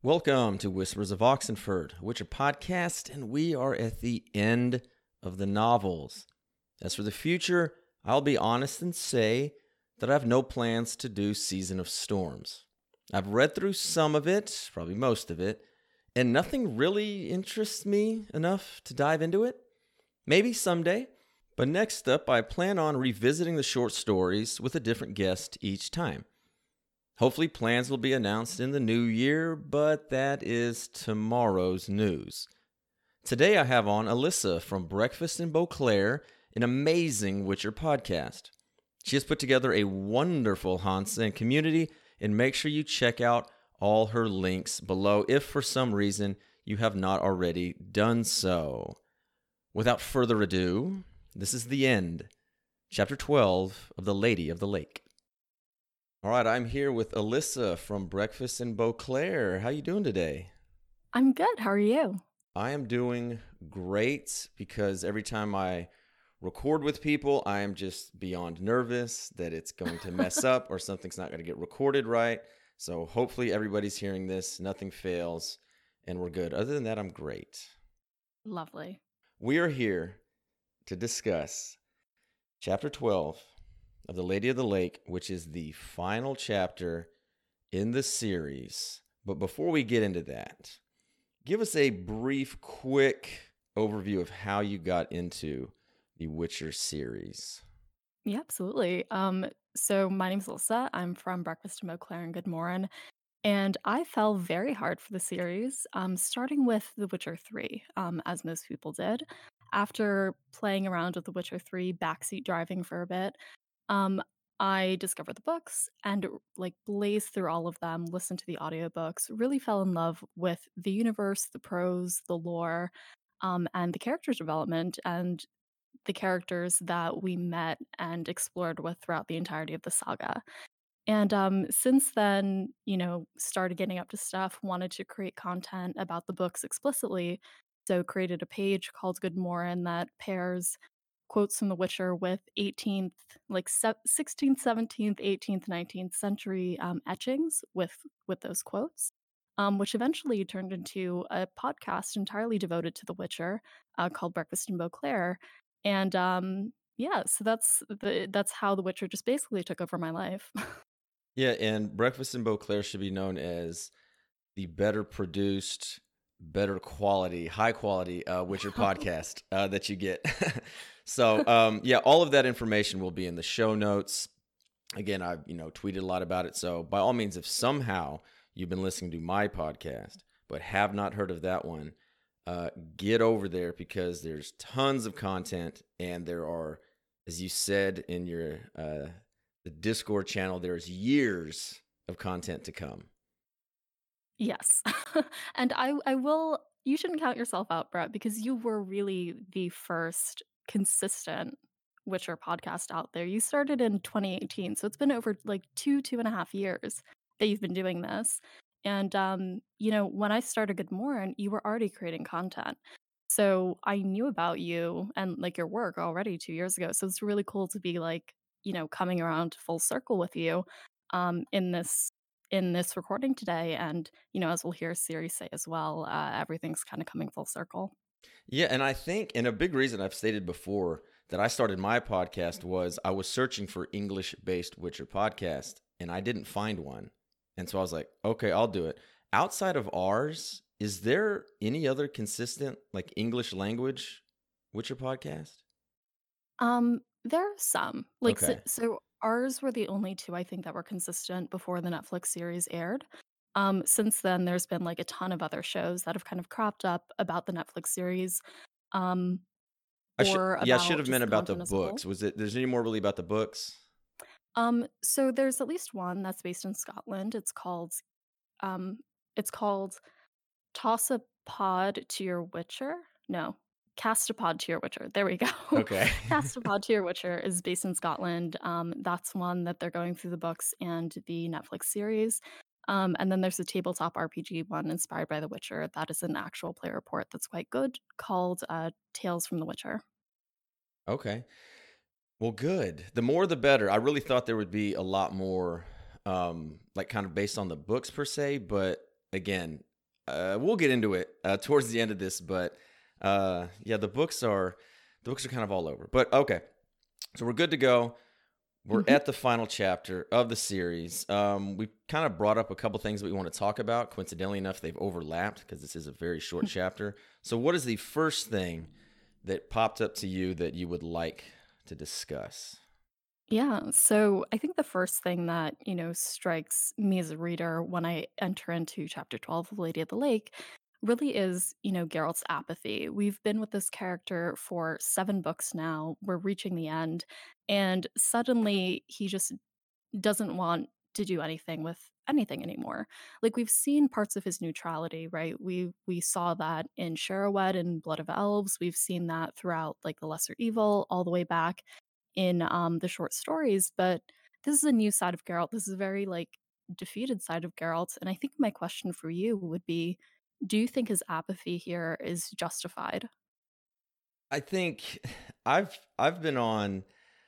Welcome to Whispers of Oxenford, a Witcher podcast, and we are at the end of the novels. As for the future, I'll be honest and say that I have no plans to do Season of Storms. I've read through some of it, probably most of it, and nothing really interests me enough to dive into it. Maybe someday. But next up, I plan on revisiting the short stories with a different guest each time. Hopefully plans will be announced in the new year, but that is tomorrow's news. Today I have on Alyssa from Breakfast in Beauclair, an amazing Witcher podcast. She has put together a wonderful Hansa and community, and make sure you check out all her links below if for some reason you have not already done so. Without further ado, this is the end. Chapter 12 of The Lady of the Lake. All right, I'm here with Alyssa from Breakfast in Beauclair. How you doing today? I'm good. How are you? I am doing great because every time I record with people, I am just beyond nervous that it's going to mess up or something's not going to get recorded right. So hopefully everybody's hearing this, nothing fails, and we're good. Other than that, I'm great. Lovely. We are here to discuss Chapter 12 of The Lady of the Lake, which is the final chapter in the series. But before we get into that, give us a brief, quick overview of how you got into the Witcher series. Yeah, absolutely. So my name's Alyssa. I'm from Breakfast in Beauclair and Good Morn, and I fell very hard for the series, starting with The Witcher 3, as most people did. After playing around with The Witcher 3, backseat driving for a bit, um, I discovered the books and blazed through all of them, listened to the audiobooks, really fell in love with the universe, the prose, the lore, and the character development and the characters that we met and explored with throughout the entirety of the saga. And since then, started getting up to stuff, wanted to create content about the books explicitly. So created a page called Good Morin that pairs quotes from The Witcher with 18th, 16th, 17th, 18th, 19th century etchings with those quotes, which eventually turned into a podcast entirely devoted to The Witcher called Breakfast in Beauclair. And yeah, so that's how The Witcher just basically took over my life. Yeah, and Breakfast in Beauclair should be known as the better produced, better quality, high quality Witcher podcast that you get. So yeah, all of that information will be in the show notes. Again, I've tweeted a lot about it. So by all means, if somehow you've been listening to my podcast but have not heard of that one, get over there because there's tons of content, and there are, as you said in your the Discord channel, there's years of content to come. Yes. And I will you shouldn't count yourself out, Brett, because you were really the first consistent Witcher podcast out there. You started in 2018, so it's been over like 2.5 years that you've been doing this. And when I started Good Morn, you were already creating content. So I knew about you and like your work already 2 years ago. So it's really cool to be like, coming around full circle with you in this recording today. And, as we'll hear Siri say as well, everything's kind of coming full circle. Yeah, and I think, and a big reason I've stated before that I started my podcast was I was searching for English-based Witcher podcast, and I didn't find one. And so I was like, okay, I'll do it. Outside of ours, is there any other consistent like English language Witcher podcast? There are some. Okay. So ours were the only two I think that were consistent before the Netflix series aired. Since then, there's been like a ton of other shows that have kind of cropped up about the Netflix series, um, or I should about have just meant the about the content as a whole. books. There's any more really about the books? So there's at least one that's based in Scotland. Um, it's called Toss a Pod to Your Witcher. No, Cast a Pod to Your Witcher. There we go. Okay. Cast a Pod to Your Witcher is based in Scotland. That's one that they're going through the books and the Netflix series. And then there's a tabletop RPG one inspired by The Witcher that is an actual play report that's quite good called Tales from the Witcher. Okay. Well, good. The more the better. I really thought there would be a lot more like kind of based on the books per se, but again, we'll get into it towards the end of this, but yeah, the books are kind of all over. But okay, so we're good to go. We're Mhm. at the final chapter of the series. We kind of brought up a couple things that we want to talk about. Coincidentally enough, they've overlapped because this is a very short chapter. So, what is the first thing that popped up to you that you would like to discuss? Yeah, so I think the first thing that, strikes me as a reader when I enter into chapter 12 of Lady of the Lake really is, Geralt's apathy. We've been with this character for 7 books now. We're reaching the end, and suddenly he just doesn't want to do anything with anything anymore. Like we've seen parts of his neutrality, right? We saw that in Sherowed and Blood of Elves. We've seen that throughout like the Lesser Evil all the way back in the short stories, but this is a new side of Geralt. This is a very like defeated side of Geralt, and I think my question for you would be, do you think his apathy here is justified? I think I've been on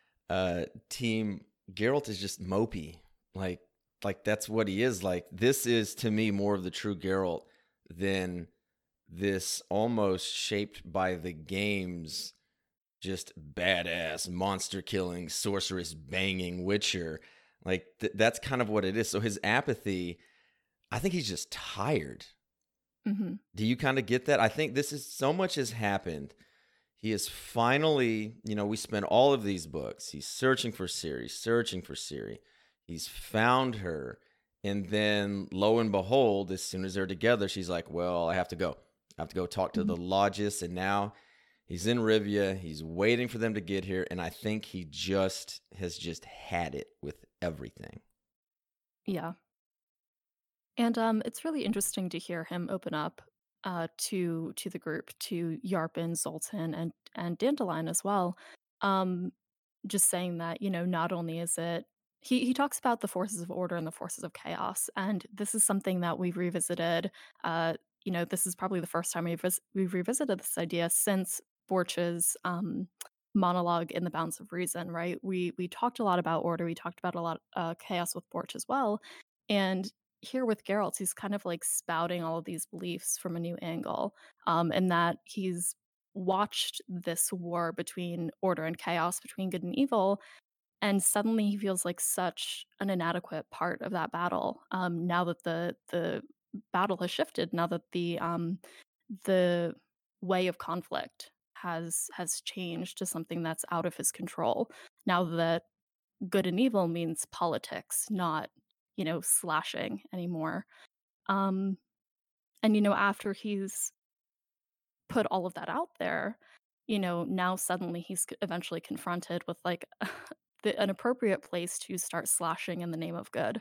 team Geralt is just mopey. Like that's what he is. Like this is to me more of the true Geralt than this almost shaped by the games just badass monster killing sorceress banging witcher. Like that's kind of what it is. So his apathy, I think he's just tired. Mhm. Do you kind of get that? I think this is so much has happened. He is finally, we spent all of these books. He's searching for Ciri, searching for Ciri. He's found her. And then lo and behold, as soon as they're together, she's like, well, I have to go. I have to go talk to Mhm. the Logis. And now he's in Rivia. He's waiting for them to get here. And I think he just has just had it with everything. Yeah. And it's really interesting to hear him open up to the group, to Yarpen, Zoltan, and Dandelion as well. Um, just saying that, not only is it he talks about the forces of order and the forces of chaos, and this is something that we've revisited. This is probably the first time we've revisited this idea since Borch's monologue in the Bounds of Reason. Right? We talked a lot about order. We talked about a lot chaos with Borch as well, and here with Geralt, he's kind of like spouting all of these beliefs from a new angle, and that he's watched this war between order and chaos, between good and evil, and suddenly he feels like such an inadequate part of that battle. Now that the battle has shifted, now that the way of conflict has changed to something that's out of his control. Now that good and evil means politics, not slashing anymore. Um, and after he's put all of that out there, now suddenly he's eventually confronted with like an appropriate place to start slashing in the name of good.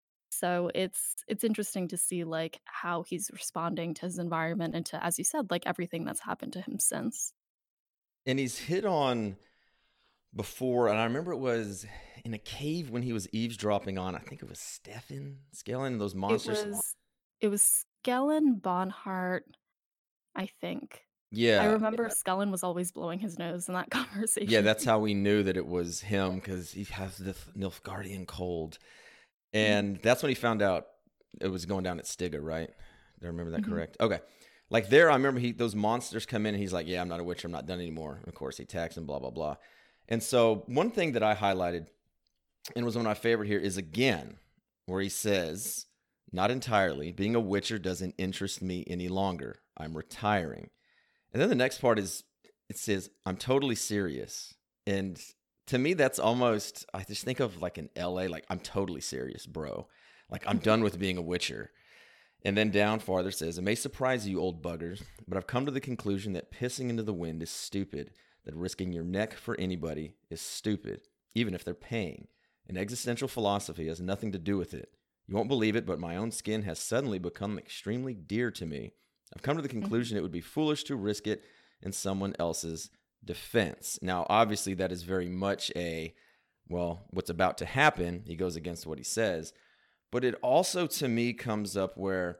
So it's interesting to see like how he's responding to his environment and to, as you said, like everything that's happened to him since. And he's hit on before, and I remember it was in a cave when he was eavesdropping on, I think it was Stefan, Skellen, those It monsters. was it was Skellen Bonhart, I think. I Yeah, remember Skellen was always blowing his nose in that yeah, conversation. that's how we knew that it was him because he has the Nilfgaardian cold. Mhm, And that's when he found out it was going down at Stiga, right? Did I remember that mhm, correct? Okay. Like there, I remember those monsters come in and he's like, yeah, I'm not a witcher. I'm not done anymore. And of course, he attacks and blah, blah, blah. And so one thing that I highlighted and was one of my favorite here is again, where he says, not entirely, being a witcher doesn't interest me any longer. I'm retiring. And then the next part is it says, I'm totally serious. And to me, that's almost, I just think of like an LA, like, I'm totally serious, bro. Like, I'm mhm, done with being a Witcher. And then down farther says, it may surprise you, old buggers, but I've come to the conclusion that pissing into the wind is stupid, that risking your neck for anybody is stupid, even if they're paying. An existential philosophy has nothing to do with it. You won't believe it, but my own skin has suddenly become extremely dear to me. I've come to the mhm, conclusion it would be foolish to risk it in someone else's defense. Now, obviously, that is very much well, what's about to happen. He goes against what he says. But it also, to me, comes up where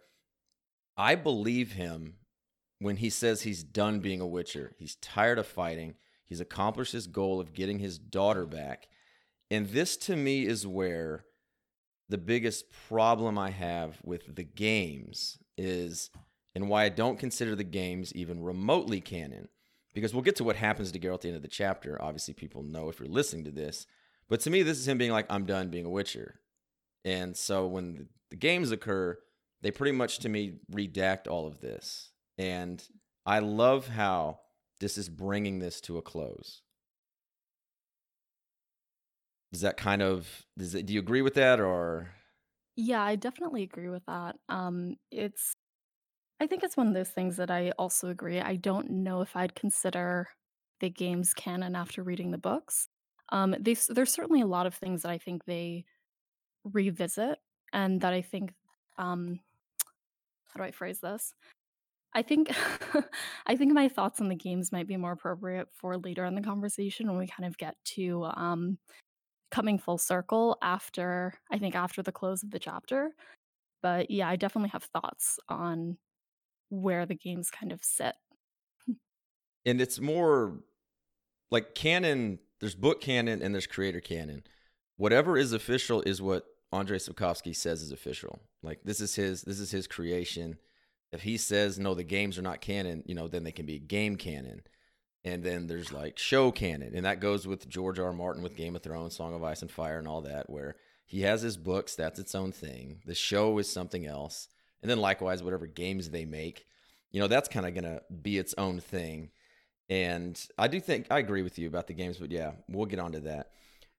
I believe him when he says he's done being a Witcher. He's tired of fighting. He's accomplished his goal of getting his daughter back. And this, to me, is where the biggest problem I have with the games is and why I don't consider the games even remotely canon. Because we'll get to what happens to Geralt at the end of the chapter. Obviously, people know if you're listening to this. But to me, this is him being like, I'm done being a Witcher. And so when the games occur, they pretty much to me redact all of this. And I love how this is bringing this to a close. Does that kind of do you agree with that or Yeah, I definitely agree with that. It's I think it's one of those things that I also agree. I don't know if I'd consider the games canon after reading the books. There's certainly a lot of things that I think they revisit, and that I think, um, how do I phrase this? I think I think my thoughts on the games might be more appropriate for later in the conversation when we kind of get to, coming full circle after I think after the close of the chapter. But yeah, I definitely have thoughts on where the games kind of sit. and it's more like canon, there's book canon and there's creator canon. Whatever is official is what Andrei Sapkowski says is official. Like this is his creation. If he says no, the games are not canon, then they can be game canon. And then there's like show canon, and that goes with George R. R. Martin with Game of Thrones, Song of Ice and Fire, and all that, where he has his books, that's its own thing. The show is something else. And then likewise, whatever games they make, that's kind of gonna be its own thing. And I do think I agree with you about the games, but yeah, we'll get onto that.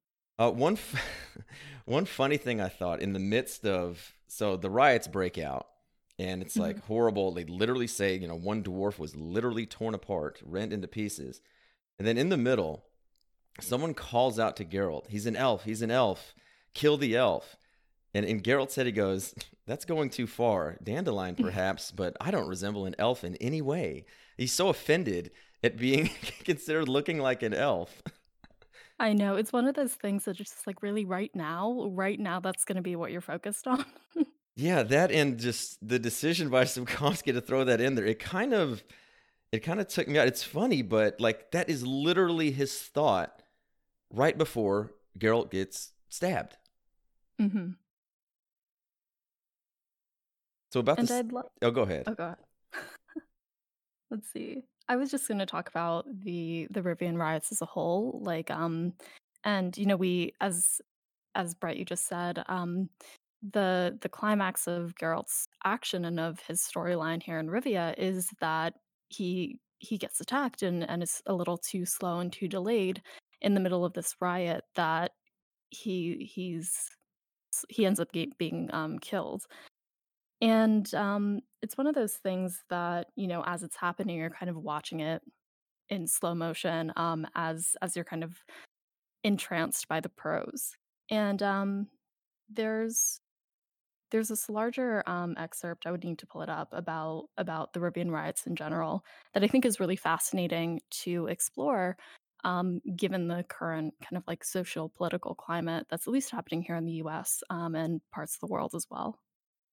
One funny thing I thought in the midst of so the riots break out, and it's like Mhm. horrible. They literally say one dwarf was literally torn apart, rent into pieces, and then in the middle, someone calls out to Geralt. He's an elf. He's an elf. Kill the elf. And Geralt said he goes, that's going too far. Dandelion perhaps, but I don't resemble an elf in any way. He's so offended at being considered looking like an elf. I know, it's one of those things that just, like, really right now, that's gonna be what you're focused on. Yeah, that and just the decision by Sapkowski to throw that in there, it kind of took me out. It's funny, but like that is literally his thought right before Geralt gets stabbed. Mhm. So about And this, I'd love oh, go ahead. oh, go ahead. Let's see. I was just gonna talk about the Rivian riots as a whole, like, and, we as Brett, you just said, the climax of Geralt's action and of his storyline here in Rivia is that he gets attacked and is a little too slow and too delayed in the middle of this riot that he ends up being killed. And it's one of those things that as it's happening, you're kind of watching it in slow motion, as you're kind of entranced by the prose. And there's there's this larger, excerpt, I would need to pull it up, about the Rivian riots in general that I think is really fascinating to explore, given the current kind of, like, social political climate that's at least happening here in the US, and parts of the world as well.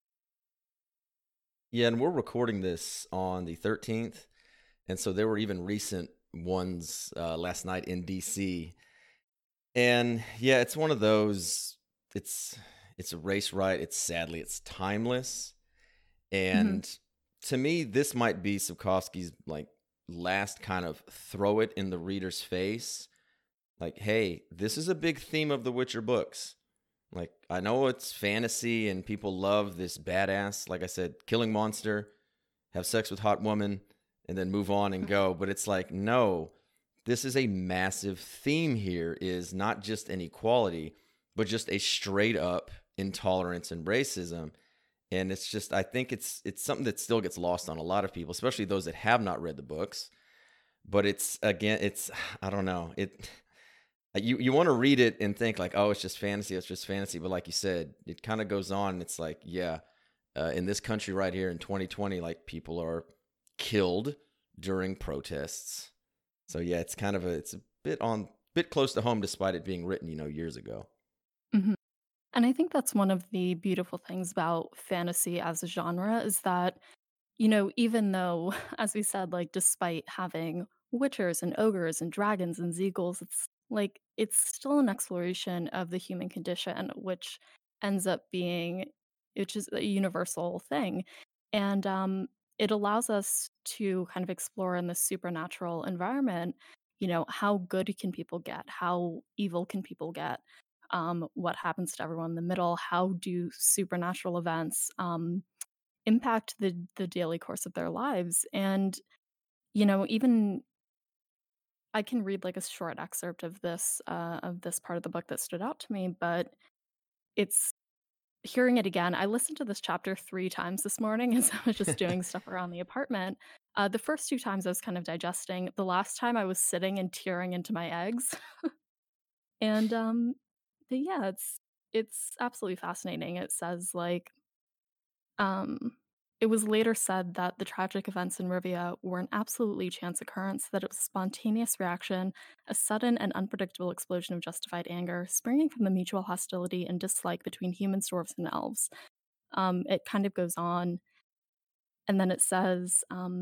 Yeah, and we're recording this on the 13th, and so there were even recent ones last night in DC. And yeah, it's one of those. It's a race right. It's timeless. Mhm. And to me, this might be Sapkowski's like last kind of throw it in the reader's face. Like, hey, this is a big theme of the Witcher books. Like, I know it's fantasy and people love this badass, like I said, killing monster, have sex with hot woman, and then move on and go. But it's like, no, this is a massive theme here is not just inequality, but just a straight up intolerance and racism. And it's just I think it's something that still gets lost on a lot of people, especially those that have not read the books. But it's again, it's I don't know. You want to read it and think like, oh, it's just fantasy. But like you said, it kind of goes on. And it's like, yeah, in this country right here in 2020, like people are killed during protests. So yeah, it's a bit close to home, despite it being written, years ago. Mhm. And I think that's one of the beautiful things about fantasy as a genre is that, even though, as we said, like, despite having witchers and ogres and dragons and zeagles, it's still an exploration of the human condition, ends up being which is a universal thing. And it allows us to kind of explore in this supernatural environment, how good can people get? How evil can people get? What happens to everyone in the middle? How do supernatural events impact the daily course of their lives? And even I can read like a short excerpt of this part of the book that stood out to me, but it's hearing it again. I listened to this chapter 3 times this morning as I was just doing stuff around the apartment. The first 2 times I was kind of digesting. The last time I was sitting and tearing into my eggs. And, but yeah, it's absolutely fascinating. It says, like, um, it was later said that the tragic events in Rivia were an absolutely chance occurrence, that it was a spontaneous reaction, a sudden and unpredictable explosion of justified anger, springing from the mutual hostility and dislike between humans, dwarves, and elves. It kind of goes on, and then it says,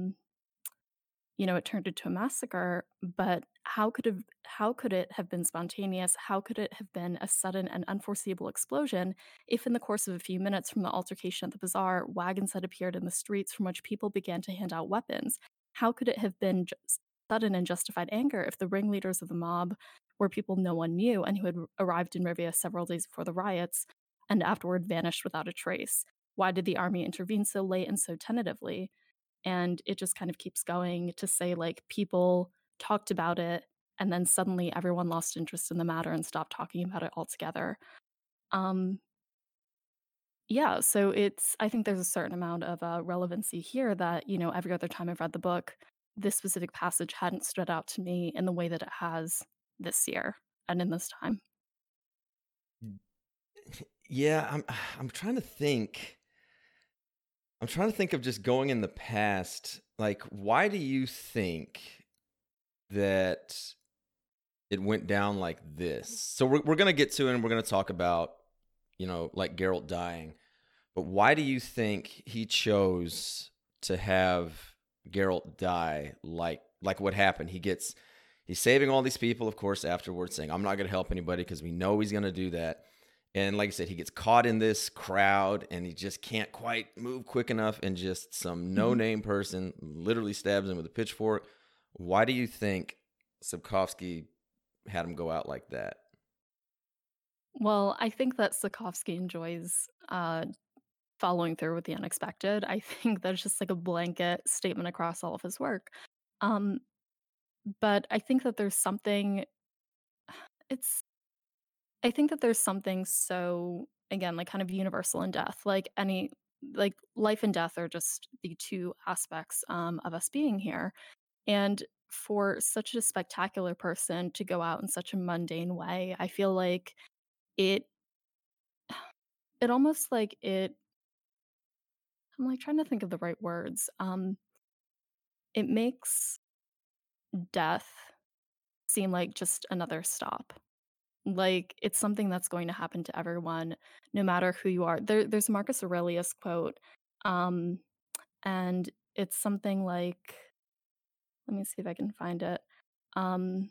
it turned into a massacre, but how could it have been spontaneous? How could it have been a sudden and unforeseeable explosion if in the course of a few minutes from the altercation at the bazaar, wagons had appeared in the streets from which people began to hand out weapons? How could it have been sudden and justified anger if the ringleaders of the mob were people no one knew and who had arrived in Rivia several days before the riots and afterward vanished without a trace? Why did the army intervene so late and so tentatively? And it just kind of keeps going to say, like, people talked about it, and then suddenly everyone lost interest in the matter and stopped talking about it altogether. Um, yeah, so I think there's a certain amount of, relevancy here that, every other time I've read the book, this specific passage hadn't stood out to me in the way that it has this year and in this time. Yeah, I'm trying to think. I'm trying to think of just going in the past. Like, why do you think that it went down like this? So we're gonna get to it, and we're gonna talk about, like Geralt dying. But why do you think he chose to have Geralt die like what happened? He's saving all these people, of course, afterwards, saying, I'm not gonna help anybody because we know he's gonna do that. And like I said, he gets caught in this crowd and he just can't quite move quick enough. And just some no Mhm. name person literally stabs him with a pitchfork. Why do you think Sapkowski had him go out like that? Well, I think that Sapkowski enjoys, following through with the unexpected. I think that's just like a blanket statement across all of his work. Um, but it's I think that there's something so, again, like kind of universal in death. Like life and death are just the two aspects of us being here. And for such a spectacular person to go out in such a mundane way, I feel like it it almost like it I'm like trying to think of the right words. It makes death seem like just another stop. Like, it's something that's going to happen to everyone, no matter who you are. There's a Marcus Aurelius quote, um, and it's something like, let me see if I can find it. Um,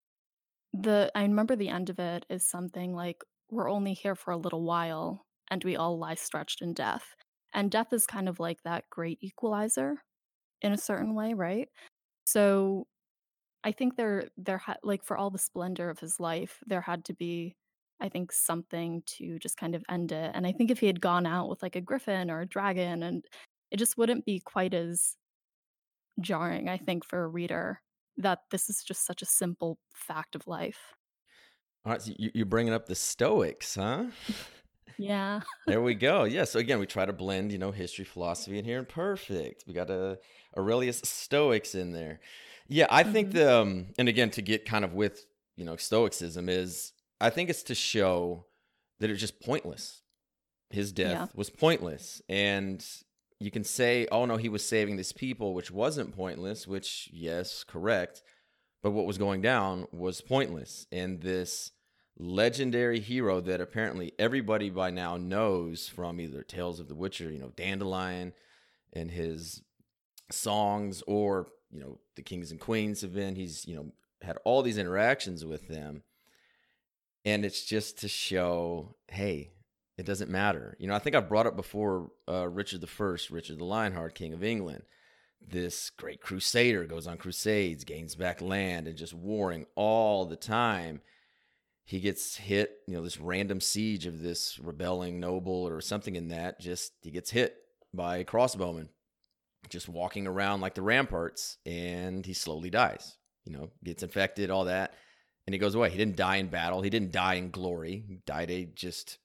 I remember the end of it is something like, "We're only here for a little while, and we all lie stretched in death." And death is kind of like that great equalizer in a certain way, right? So I think there had like, for all the splendor of his life, there had to be, I think, something to just kind of end it, and I think if he had gone out with, like, a griffin or a dragon, and it just wouldn't be quite as jarring, I think, for a reader that this is just such a simple fact of life. All right, so you're bringing up the Stoics, huh? Yeah. There we go. Yeah. So again, we try to blend, history, philosophy in here, and perfect. We got a Aurelius Stoics in there. Yeah, I think Mhm. and again, to get kind of with Stoicism is, I think it's to show that it's just pointless. His Yeah. death was pointless, and you can say, oh no, he was saving these people, which wasn't pointless. Which, yes, correct. But what was going down was pointless. And this legendary hero that apparently everybody by now knows from either Tales of the Witcher, Dandelion and his songs, or, the Kings and Queens event. He's, had all these interactions with them. And it's just to show, hey, It doesn't matter. I think I've brought up before Richard the First, Richard the Lionheart, King of England. This great crusader goes on crusades, gains back land, and just warring all the time. He gets hit, this random siege of this rebelling noble or something in that, he gets hit by a crossbowman, just walking around like the ramparts, and he slowly dies, gets infected, all that, and he goes away. He didn't die in battle. He didn't die in glory. He died a just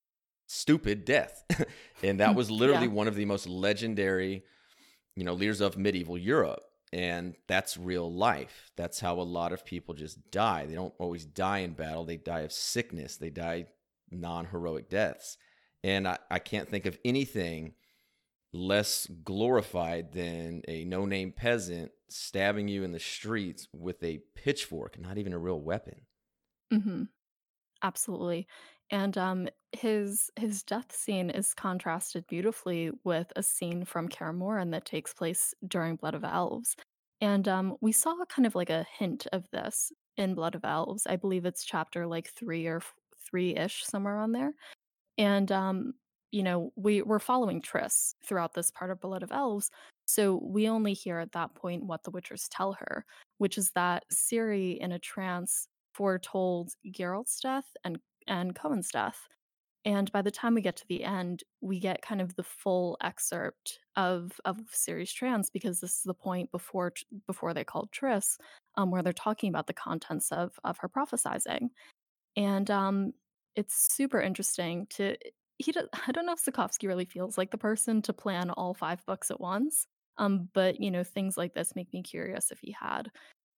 stupid death. And that was literally one of the most legendary, leaders of medieval Europe. And that's real life. That's how a lot of people just die. They don't always die in battle. They die of sickness. They die non-heroic deaths. And I can't think of anything less glorified than a no-name peasant stabbing you in the streets with a pitchfork, not even a real weapon. Mm-hmm. Absolutely. And his death scene is contrasted beautifully with a scene from Kaer Morhen that takes place during Blood of Elves. And we saw kind of like a hint of this in Blood of Elves. I believe it's chapter like 3 ish, somewhere on there. And we're following Triss throughout this part of Blood of Elves, so we only hear at that point what the Witchers tell her, which is that Ciri, in a trance, foretold Geralt's death and Cohen's death. And by the time we get to the end, we get kind of the full excerpt of Ciri's trance, because this is the point before they called Triss, where they're talking about the contents of her prophesizing. And it's super interesting to I don't know if Sapkowski really feels like the person to plan all 5 books at once. But things like this make me curious if he had.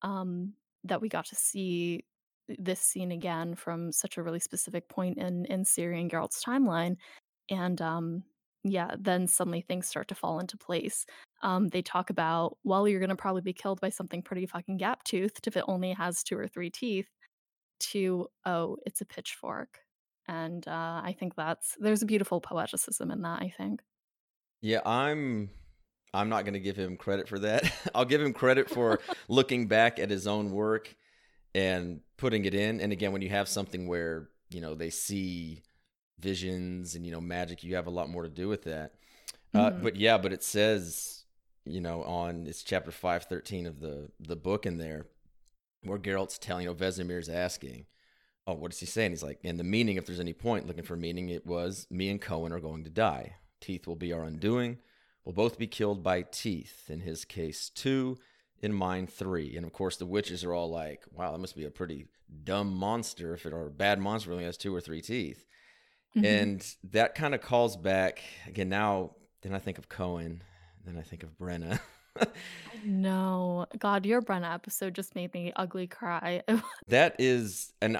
That we got to see this scene again from such a really specific point in Ciri and Geralt's timeline. And yeah, then suddenly things start to fall into place. They talk about, well, you're gonna probably be killed by something pretty fucking gap-toothed if it only has 2 or 3 teeth, to, "Oh, it's a pitchfork." And, I think there's a beautiful poeticism in that, I think. Yeah, I'm not going to give him credit for that. I'll give him credit for looking back at his own work and putting it in. And again, when you have something where, they see visions and, magic, you have a lot more to do with that. Mhm. But it says, it's chapter 513 of the book in there, where Geralt's telling, Vesemir's asking, oh, what does he say? And he's like, and the meaning, if there's any point looking for meaning, it was, me and Cohen are going to die. Teeth will be our undoing. We'll both be killed by teeth. In his case, 2. In mine, 3. And of course, the witches are all like, wow, that must be a pretty dumb monster or a bad monster really has 2 or 3 teeth. Mhm. And that kind of calls back, again, now, then I think of Cohen, then I think of Brenna. I know. God, your Brenna episode just made me ugly cry. That is, and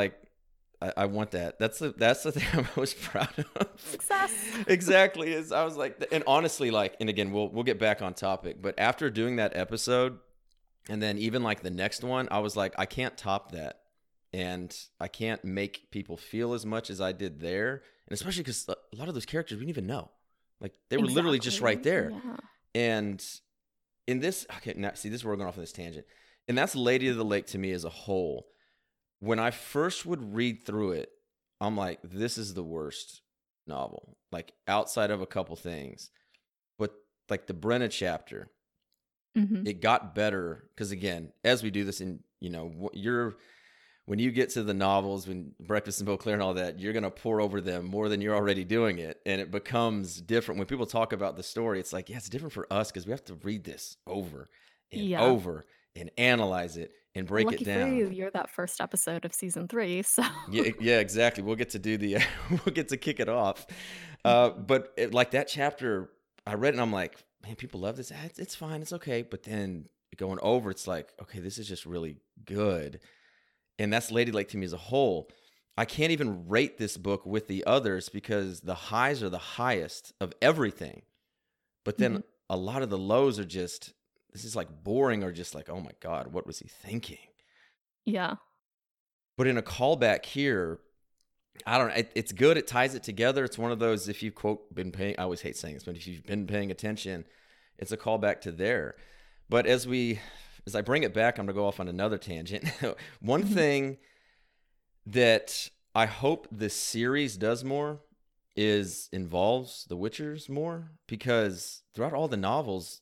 I want that. That's the thing I'm most proud of. Success. Exactly. Is I was like, and honestly, and again, we'll get back on topic, but after doing that episode, and then even like the next one, I was like, I can't top that, and I can't make people feel as much as I did there, and especially because a lot of those characters we didn't even know, like they were literally just right there, Yeah. and in this, okay, now see, this is where we're going off on this tangent, and that's Lady of the Lake to me as a whole. When I first would read through it, I'm like, this is the worst novel, like outside of a couple things. But like the Brenna chapter, Mhm. it got better because again, as we do this in, when you get to the novels, when Breakfast in Beauclair and all that, you're going to pour over them more than you're already doing it. And it becomes different. When people talk about the story, it's like, yeah, it's different for us because we have to read this over and Yeah. over and analyze it and break Lucky it down. for you, you're that first episode of season 3, so Yeah, exactly. We'll get to do we'll get to kick it off. But like that chapter, I read it and I'm like, man, people love this. It's fine. It's okay. But then going over, it's like, okay, this is just really good. And that's Lady Lake to me as a whole. I can't even rate this book with the others because the highs are the highest of everything. But then Mhm. a lot of the lows are just, this is like boring or just like, oh my God, what was he thinking? Yeah. But in a callback here, I don't know. It's good. It ties it together. It's one of those, if you've, quote, been paying, I always hate saying this, but if you've been paying attention, it's a callback to there. But as I bring it back, I'm going to go off on another tangent. One Mhm. thing that I hope this series does more is involves the Witchers more because throughout all the novels,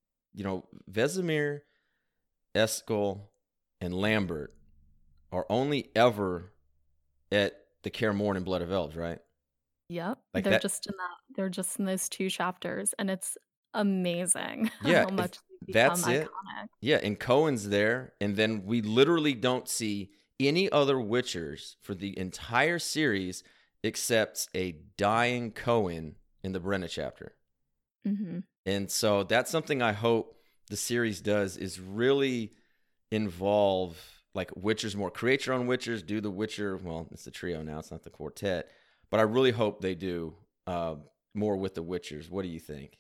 Vesemir, Eskel, and Lambert are only ever at the Kaer Morhen Blood of Elves, right? Yep, Like that. they're just in those 2 chapters, and it's amazing Yeah, how if much they become that's it. iconic. Yeah, and Cohen's there, and then we literally don't see any other Witchers for the entire series except a dying Cohen in the Brenna chapter. Mhm. And so that's something I hope the series does is really involve like Witchers more. Create your own Witchers, do the Witcher. Well, it's the trio now, it's not the quartet. But I really hope they do more with the Witchers. What do you think?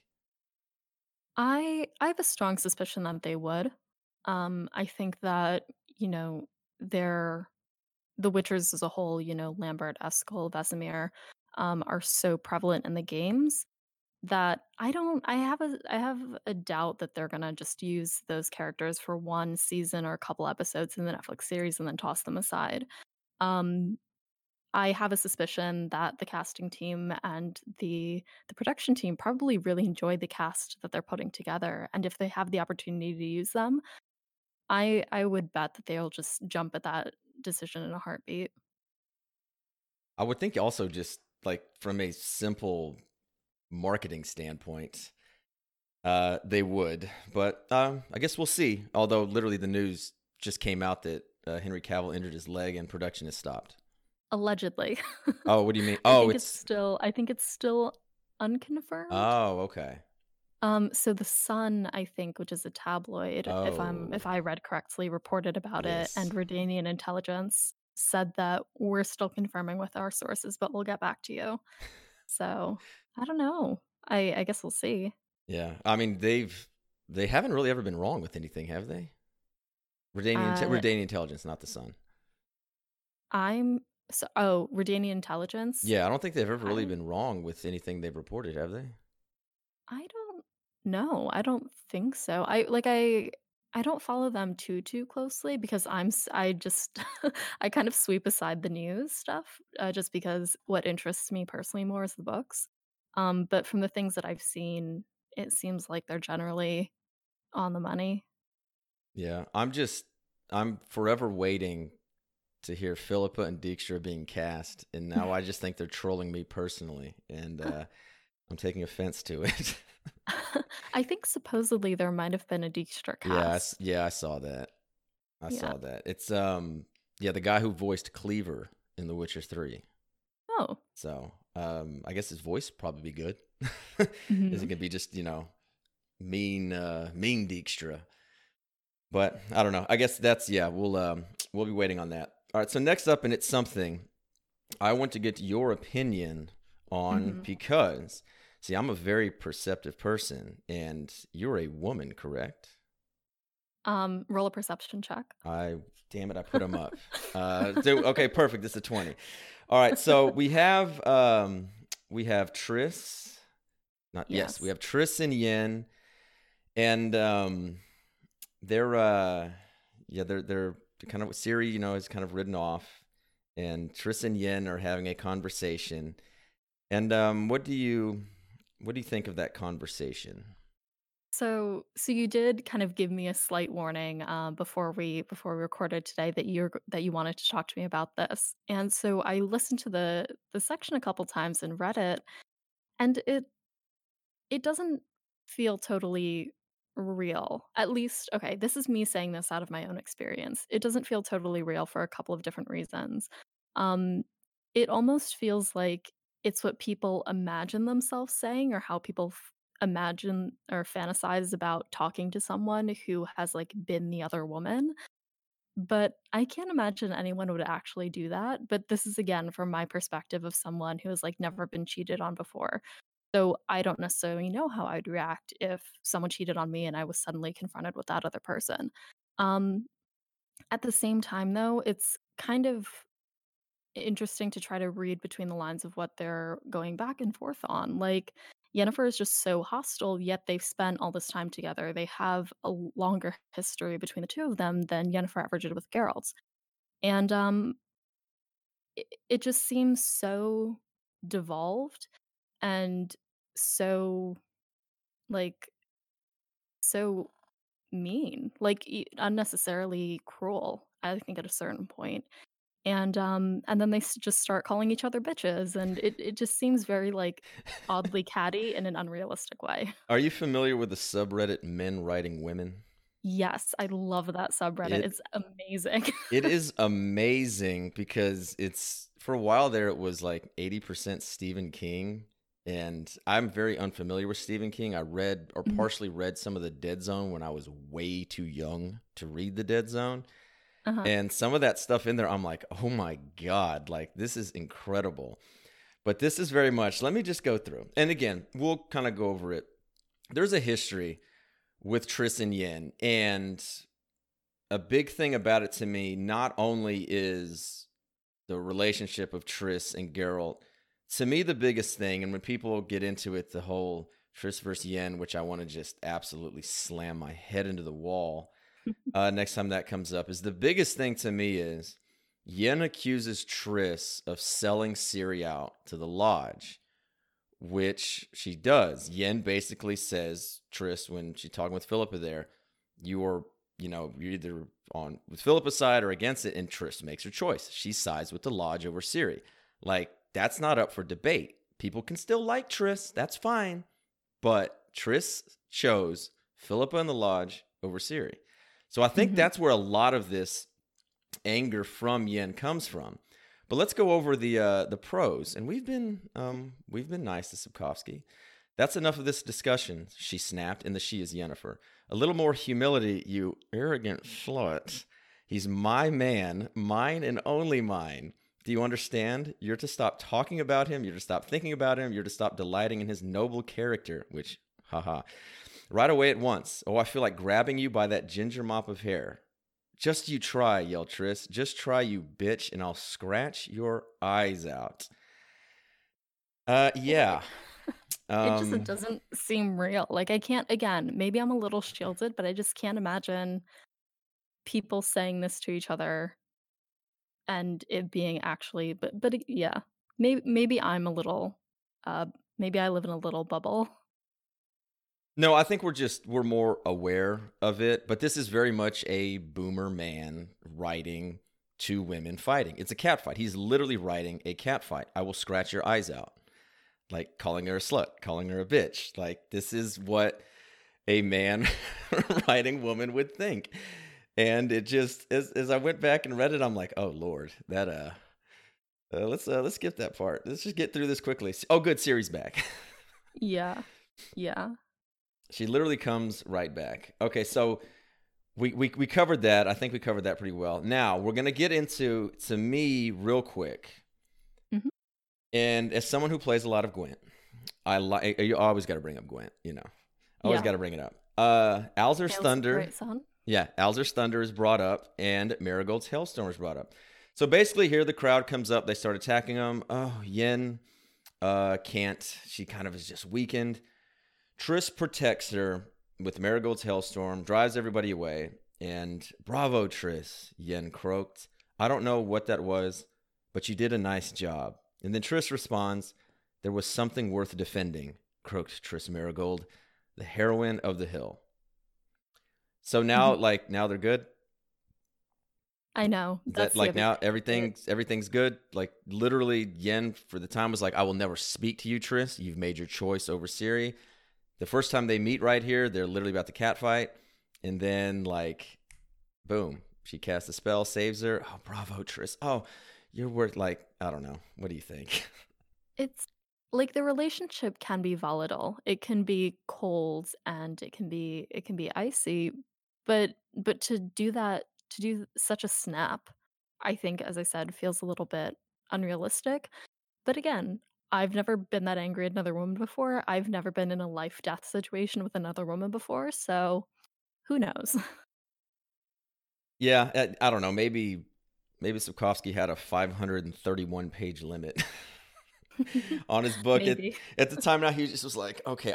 I have a strong suspicion that they would. I think that, you know, they're the Witchers as a whole, Lambert, Eskel, Vesemir, are so prevalent in the games that I have a doubt that they're gonna just use those characters for 1 season or a couple episodes in the Netflix series and then toss them aside. Um, I have a suspicion that the casting team and the production team probably really enjoy the cast that they're putting together, and if they have the opportunity to use them, I would bet that they'll just jump at that decision in a heartbeat. I would think also just like from a simple marketing standpoint, they would. But I guess we'll see. Although literally the news just came out that Henry Cavill injured his leg and production has stopped. Allegedly. Oh, what do you mean? Oh, it's I think it's still unconfirmed. oh, okay. So The Sun, I think, which is a tabloid, if Oh, I read correctly, reported about it, and yes. Redanian intelligence said that we're still confirming with our sources, but we'll get back to you. So, I don't know. I guess we'll see. Yeah. I mean, they haven't really ever been wrong with anything, have they? Uh, Redanian intelligence, not the sun. I'm Redanian intelligence? Yeah, I don't think they've ever I really been wrong with anything they've reported, have they? I don't know. I don't think so. I don't follow them too closely because I just I kind of sweep aside the news stuff just because what interests me personally more is the books. But from the things that I've seen, it seems like they're generally on the money. Yeah, I'm forever waiting to hear Philippa and Dijkstra being cast, and now I just think they're trolling me personally, and I'm taking offense to it. I think supposedly there might have been a Dijkstra Yeah, cast. yeah, I saw that. I Yeah. saw that. It's yeah, the guy who voiced Cleaver in The Witcher 3. Oh. So, I guess his voice probably be good. Is it Mhm. gonna be just, mean Dijkstra? But I don't know. I guess that's yeah, we'll be waiting on that. All right, so next up, and it's something I want to get your opinion on Mhm. because see, I'm a very perceptive person and you're a woman, correct? Roll a perception check. I damn it, I put them up. Okay, perfect. This is a 20. All right, so we have Triss. Not yes, we Yes. have Triss and Yen, and they're yeah, they're kind of Siri, is kind of ridden off, and Triss and Yen are having a conversation. And what do you think of that conversation? So you did kind of give me a slight warning before we recorded today that you wanted to talk to me about this, and so I listened to the section a couple times and read it, and it doesn't feel totally real. At least, okay, this is me saying this out of my own experience. It doesn't feel totally real for a couple of different reasons. Um, it almost feels like it's what people imagine themselves saying or how people imagine or fantasize about talking to someone who has like been the other woman. But I can't imagine anyone would actually do that. But this is again from my perspective of someone who has like never been cheated on before. So I don't necessarily know how I'd react if someone cheated on me and I was suddenly confronted with that other person. Um, at the same time, though, it's kind of interesting to try to read between the lines of what they're going back and forth on. Like, Yennefer is just so hostile, yet they've spent all this time together. They have a longer history between the two of them than Yennefer ever did with Geralt. And it just seems so. devolved and so like so mean, like unnecessarily cruel, I think at a certain point. And then they just start calling each other bitches, and it just seems very like oddly catty in an unrealistic way. Are you familiar with the subreddit Men Writing Women? Yes, I love that subreddit. It It's amazing. it is amazing because it's for a while there it was like 80% Stephen King, and I'm very unfamiliar with Stephen King. I read or Mhm. partially read some of the Dead Zone when I was way too young to read the Dead Zone. Uh-huh. And some of that stuff in there, I'm like, oh my God, like this is incredible. But this is very much, let me just go through. And again, we'll kind of go over it. There's a history with Triss and Yen. And a big thing about it to me, not only is the relationship of Triss and Geralt, to me, the biggest thing, and when people get into it, the whole Triss versus Yen, which I want to just absolutely slam my head into the wall next time that comes up, is the biggest thing to me is Yen accuses Triss of selling Ciri out to the Lodge, which she does. Yen basically says, Triss, when she's talking with Philippa there, you're either on with Philippa's side or against it, and Triss makes her choice. She sides with the Lodge over Ciri. Like, that's not up for debate. People can still like Triss, that's fine. But Triss chose Philippa and the Lodge over Ciri. So I think Mhm. that's where a lot of this anger from Yen comes from. But let's go over the pros, and we've been nice to Sapkowski. That's enough of this discussion. She snapped, and the she is Yennefer. A little more humility, you arrogant slut. He's my man, mine and only mine. Do you understand? You're to stop talking about him. You're to stop thinking about him. You're to stop delighting in his noble character. Which, haha, right away at once. Oh, I feel like grabbing you by that ginger mop of hair. Just you try, yelled Triss. Just try, you bitch, and I'll scratch your eyes out. Yeah. It it Um, doesn't seem real. Like I can't again, maybe I'm a little shielded, but I just can't imagine people saying this to each other and it being actually yeah. Maybe I'm a little uh maybe I live in a little bubble. no, I think we're more aware of it, but this is very much a boomer man writing two women fighting. It's a cat fight. He's literally writing a cat fight. I will scratch your eyes out. Like calling her a slut, calling her a bitch. Like this is what a man writing woman would think. And it just as I went back and read it, I'm like, oh Lord, that let's skip that part. Let's just get through this quickly. Oh, good, Ciri's back. Yeah. Yeah. She literally comes right back. Okay, so we covered that. I think we covered that pretty well. Now we're gonna get into to me real quick. Mhm. And as someone who plays a lot of Gwent, I like you always got to bring up Gwent. You know, always Yeah. got to bring it up. Alzur's Tales of the Thunder. Great Sun. Yeah, Alzur's Thunder is brought up, and Marigold's Hailstorm is brought up. So basically, here the crowd comes up. They start attacking them. Oh, Yen can't. She kind of is just weakened. Triss protects her with Marigold's Hailstorm, drives everybody away, and bravo, Triss, Yen croaked. I don't know what that was, but you did a nice job. And then Triss responds, there was something worth defending, croaked Triss Marigold, the heroine of the hill. So now, Mhm. like, now they're good? I know. Is that That's the like other now thing. everything's good? Like literally Yen for the time was like, I will never speak to you, Triss. You've made your choice over Ciri. The first time they meet right here, they're literally about to cat fight. And then like boom, she casts a spell, saves her. Oh, bravo, Triss. Oh, you're worth like, I don't know. What do you think? It's like the relationship can be volatile. It can be cold and it can be icy, but to do such a snap, I think as I said feels a little bit unrealistic. But again, I've never been that angry at another woman before. I've never been in a life death situation with another woman before, so who knows? Yeah, I don't know. Maybe Sapkowski had a 531 page limit on his book. Maybe. At the time now he just was like, okay,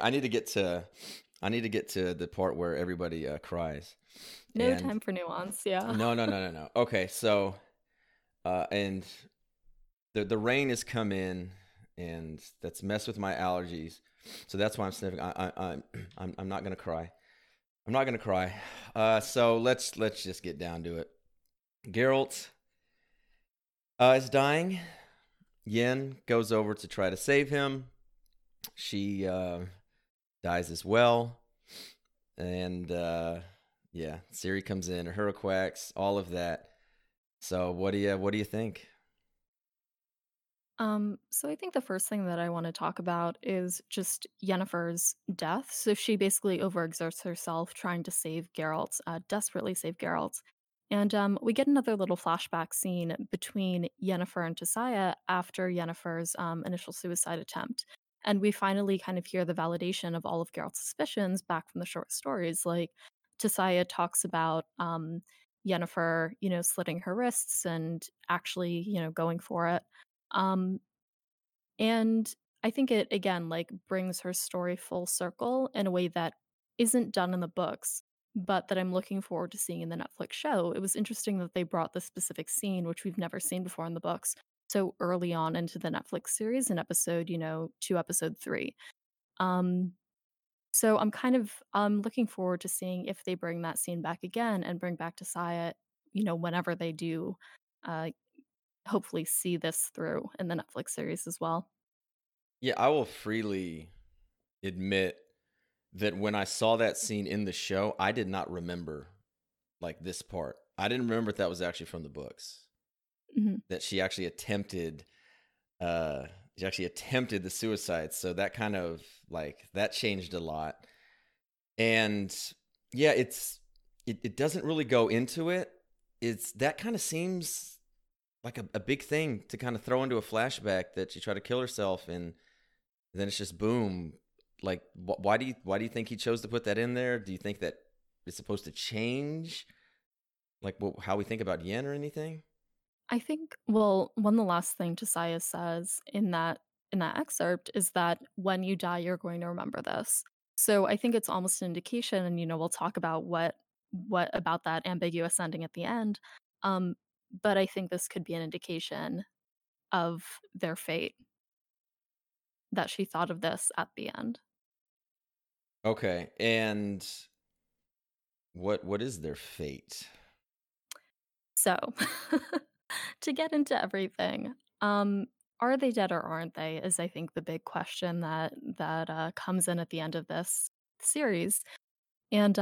I need to get to the part where everybody cries. No And time for nuance, yeah. no. Okay, so and the rain has come in and that's messed with my allergies. So that's why I'm sniffing. I'm not gonna cry. I'm not gonna cry. So let's just get down to it. Geralt is dying. Yen goes over to try to save him. She dies as well, and yeah, Ciri comes in, Hurriquax, all of that. So what do you think? So I think the first thing that I want to talk about is just Yennefer's death. So she basically overexerts herself trying to save Geralt, desperately save Geralt. And we get another little flashback scene between Yennefer and Tissaia after Yennefer's initial suicide attempt. And we finally kind of hear the validation of all of Geralt's suspicions back from the short stories. Like Tissaia talks about Yennefer, slitting her wrists and actually, going for it. Um, and I think it again like brings her story full circle in a way that isn't done in the books, but that I'm looking forward to seeing in the Netflix show. It was interesting that they brought this specific scene, which we've never seen before in the books, so early on into the Netflix series in episode, 2, episode 3. Um, so I'm kind of looking forward to seeing if they bring that scene back again and bring back to Saya, whenever they do, uh, hopefully see this through in the Netflix series as well. Yeah, I will freely admit that when I saw that scene in the show, I did not remember like this part. I didn't remember if that was actually from the books. Mhm. That uh she actually attempted the suicide. So that kind of like that changed a lot. And yeah, it doesn't really go into it. It's that kind of seems like a big thing to kind of throw into a flashback that she tried to kill herself and then it's just boom. Like, why do you think he chose to put that in there? Do you think that it's supposed to change like how we think about Yen or anything? I think well, one of the last thing Josiah says in that excerpt is that when you die, you're going to remember this. So I think it's almost an indication, and we'll talk about what about that ambiguous ending at the end. Um, but I think this could be an indication of their fate that she thought of this at the end. Okay, and what is their fate? So to get into everything, um, are they dead or aren't they? Is I think the big question that comes in at the end of this series. And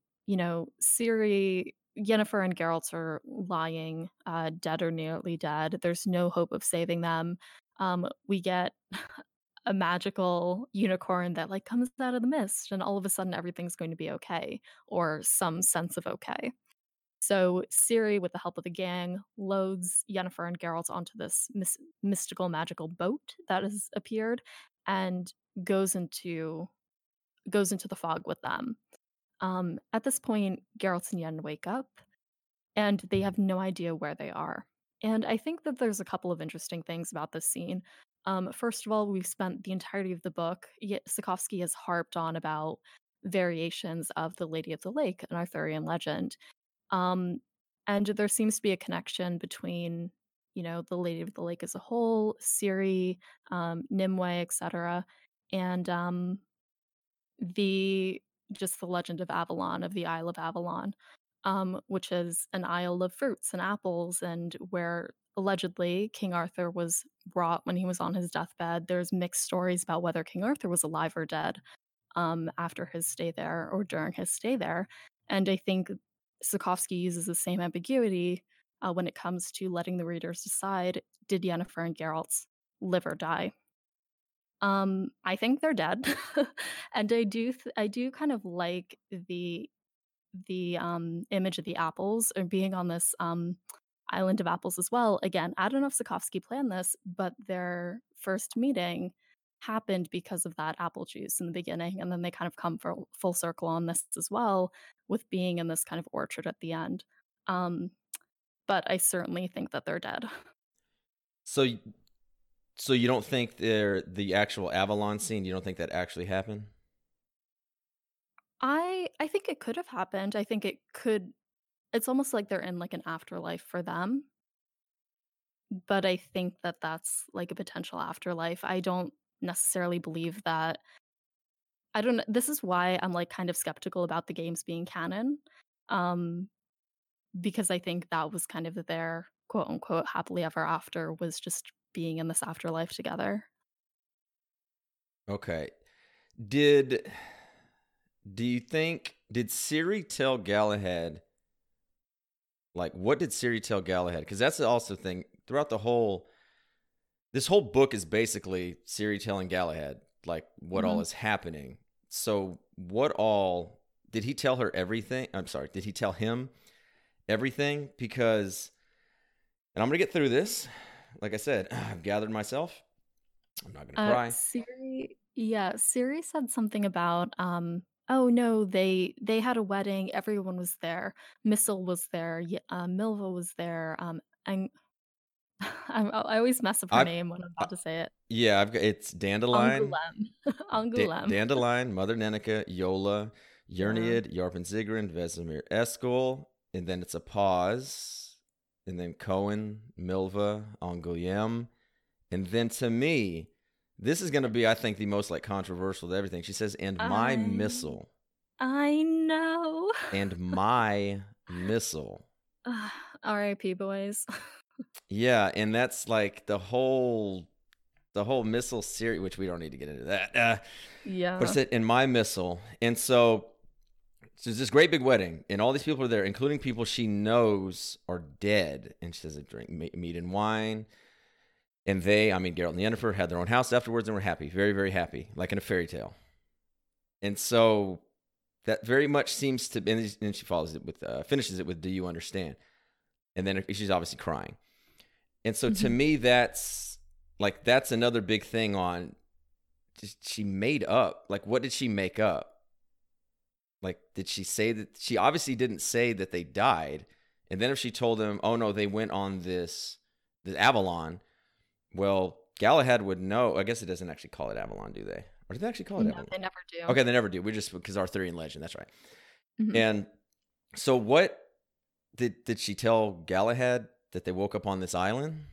Ciri, Yennefer, and Geralt are lying, dead or nearly dead. There's no hope of saving them. We get a magical unicorn that like comes out of the mist, and all of a sudden everything's going to be okay, or some sense of okay. So Ciri, with the help of the gang, loads Yennefer and Geralt onto this mystical magical boat that has appeared and goes into goes into the fog with them. At this point, Geralt and Yen wake up and they have no idea where they are. And I think that there's a couple of interesting things about this scene. First of all, we've spent the entirety of the book, yet Sikowski has harped on about variations of the Lady of the Lake, an Arthurian legend. Um, and there seems to be a connection between, the Lady of the Lake as a whole, Ciri, Nimue, etc., and the just the legend of Avalon, of the Isle of Avalon, which is an isle of fruits and apples, and where allegedly King Arthur was brought when he was on his deathbed. There's mixed stories about whether King Arthur was alive or dead after his stay there or during his stay there. And I think Sokowski uses the same ambiguity when it comes to letting the readers decide, did Yennefer and Geralt live or die? I think they're dead, and I do kind of like the image of the apples and being on this island of apples as well. Again, I don't know if Sokowski planned this, but their first meeting happened because of that apple juice in the beginning, and then they kind of come full circle on this as well with being in this kind of orchard at the end. Um, but I certainly think that they're dead. So so you don't think the actual Avalon scene, you don't think that actually happened? I think it could have happened. I think it's almost like they're in like an afterlife for them. but I think that that's, like, a potential afterlife. I don't necessarily believe that. I don't kn This is why I'm, like, kind of skeptical about the games being canon, um, because I think that was kind of their quote unquote "happily ever after" was just being in this afterlife together. Okay. Did do you think did Siri tell Galahad like what did Siri tell Galahad? Because that's also the thing throughout the whole this whole book is basically Siri telling Galahad like what all Mhm. is happening. So what all did he tell her everything? I'm sorry, did he tell him everything? Because and I'm gonna get through this. Like I said, I've gathered myself. I'm not gonna cry. Siri said something about, "Oh, no, they had a wedding, everyone was there. Missile was there, Milva was there, and I always mess up her I've name when I'm uh, about to say it. yeah, I've got it's Dandelion, Angulem. Angulem. Dandelion, Mother Nenica, Yola, Yeah. Yernid, Yarpen Zigrin, Vesemir Escol, and then it's a pause, and then Cohen, Milva, Angoulême, and then to me, this is going to be, I think, the most like controversial of everything. She says, I I know. and my missile." R.I.P. boys. Yeah, and that's like the whole missile series, which we don't need to get into that. But it Yeah. said, "in my missile," and so it's this great big wedding, and all these people are there, including people she knows are dead. And she doesn't drink meat and wine. And they, I mean, Geralt and Yennefer had their own house afterwards and were happy, very, very happy, like in a fairy tale. And so that very much seems to, and she follows it with, finishes it with, "Do you understand?" And then she's obviously crying. And so to Mhm. me, that's another big thing on, she made up. Like, what did she make up? Like, did she say that she obviously didn't say that they died? And then if she told them, "Oh no, they went on the Avalon," well, Galahad would know. I guess it doesn't actually call it Avalon, do they? Or do they actually call it No, Avalon? they never do. Okay, they never do. We just because Arthurian legend. That's right. Mhm. And so, what did she tell Galahad that they woke up on this island?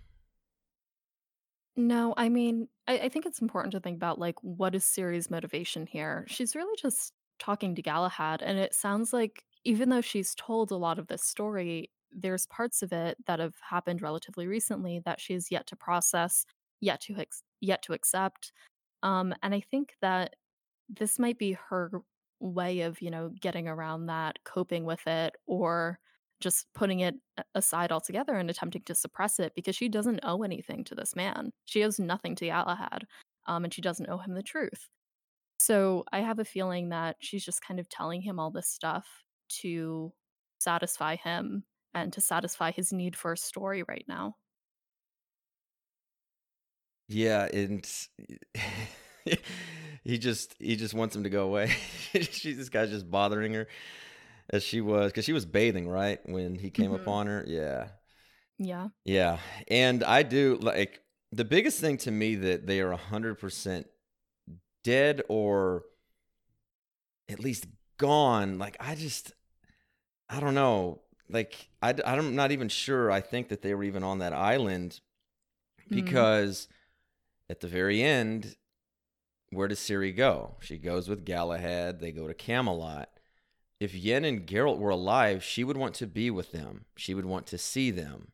No, I mean, I think it's important to think about, like, what is Ciri's motivation here? She's really just talking to Galahad, and it sounds like even though she's told a lot of this story, there's parts of it that have happened relatively recently that she's yet to process, yet to accept. And I think that this might be her way of, getting around that, coping with it, or just putting it aside altogether and attempting to suppress it because she doesn't owe anything to this man. She owes nothing to Galahad, and she doesn't owe him the truth. So I have a feeling that she's just kind of telling him all this stuff to satisfy him and to satisfy his need for a story right now. Yeah, and he just wants him to go away. This guy's just bothering her as she was because she was bathing right when he came Mhm. upon her. Yeah, Yeah. yeah, and I do like the biggest thing to me that they are 100% dead or at least gone. Like I don't know. Like I'm not even sure. I think that they were even on that island Mm. because at the very end, where does Ciri go? She goes with Galahad. They go to Camelot. If Yen and Geralt were alive, she would want to be with them. She would want to see them,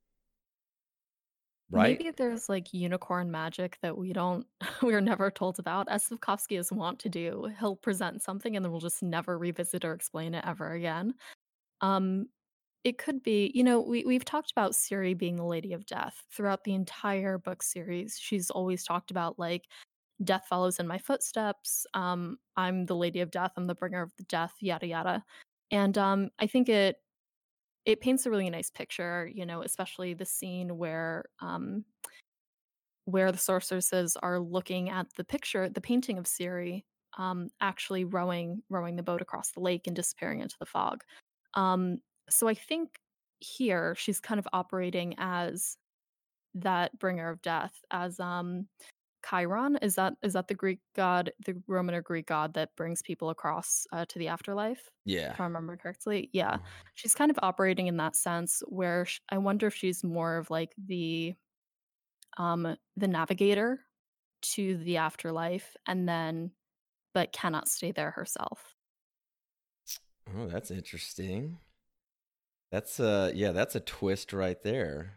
right? Maybe there's, like, unicorn magic that we don't we are never told about, as Sapkowski is wont to do. He'll present something and then we'll just never revisit or explain it ever again. Um, it could be we've talked about Ciri being the Lady of Death throughout the entire book series. She's always talked about, like, "Death follows in my footsteps," "I'm the Lady of Death, I'm the bringer of the death," yada, yada. And, I think it paints a really nice picture, especially the scene where the sorceresses are looking at the painting of Ciri, actually rowing the boat across the lake and disappearing into the fog. Um, so I think here she's kind of operating as that bringer of death, as Chiron, is that the Greek god, the Roman or Greek god that brings people across, to the afterlife? Yeah. If I remember correctly? Yeah. Mhm. She's kind of operating in that sense where I wonder if she's more of like the navigator to the afterlife and then but cannot stay there herself. Oh, that's interesting. That's a twist right there.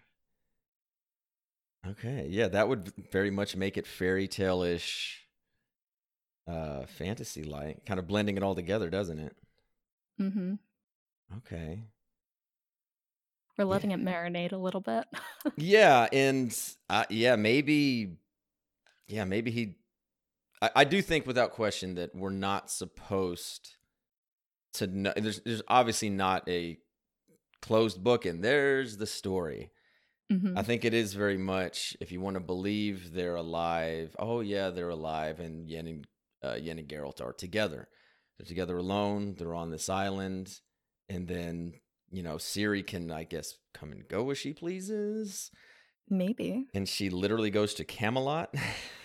Okay. Yeah, that would very much make it fairy tale-ish, fantasy like, kind of blending it all together, doesn't it? Mhm. Okay. We're Yeah. letting it marinate a little bit. Yeah, and maybe he I do think without question that we're not supposed to know. There's obviously not a closed book, and there's the story. I Mhm. think it is very much if you want to believe they're alive. Oh yeah, they're alive, and Yen and Geralt are together. They're together alone. They're on this island, and then Ciri can, I guess, come and go as she pleases, Maybe. and she literally goes to Camelot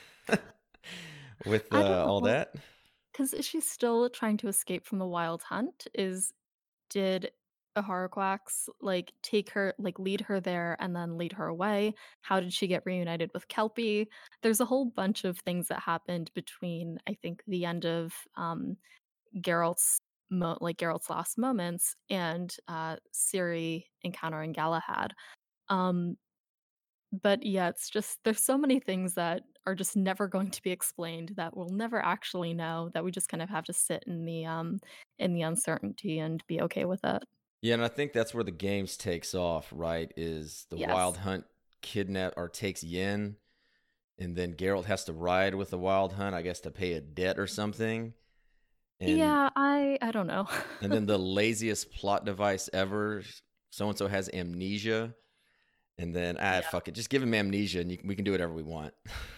with I don't know. all Well, that. 'cause is she still trying to escape from the Wild Hunt? Did Aharquax, like, take her like, lead her there and then lead her away? How did she get reunited with Kelpie? There's a whole bunch of things that happened between, I think, the end of, Geralt's Geralt's last moments and, Ciri encountering Galahad. Um, but yeah, it's just there's so many things that are just never going to be explained that we'll never actually know, that we just kind of have to sit in the uncertainty and be okay with it. Yeah, and I think that's where the games takes off, right? Is the Wild Yes. Hunt kidnap or takes Yen, and then Geralt has to ride with the Wild Hunt, I guess, to pay a debt or something. And Yeah, I don't know. and then the laziest plot device ever, so and so has amnesia, and then Yeah. fuck it, just give him amnesia, and we can do whatever we want.